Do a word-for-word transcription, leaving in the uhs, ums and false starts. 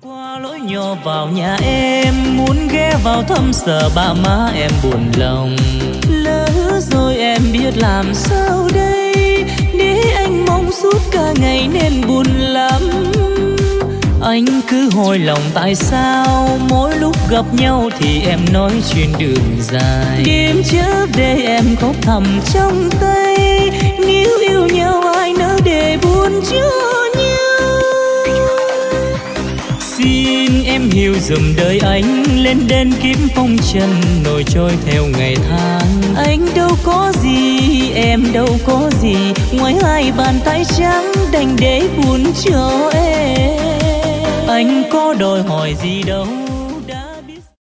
Qua lối nhỏ vào nhà em, muốn ghé vào thăm sợ ba má em buồn lòng. Lỡ rồi em biết làm sao đây, để anh mong suốt cả ngày nên buồn lắm. Anh cứ hồi lòng tại sao mỗi lúc gặp nhau thì em nói chuyện đường dài. Đêm chớp để em khóc thầm trong tay, nếu yêu nhau ai nỡ để buồn cho nhau. Xin em hiểu dùm đời anh, lên đên kiếm phong trần nổi trôi theo ngày tháng. Anh đâu có gì, em đâu có gì, ngoài hai bàn tay trắng đành để buồn cho em. Anh có đòi hỏi gì đâu,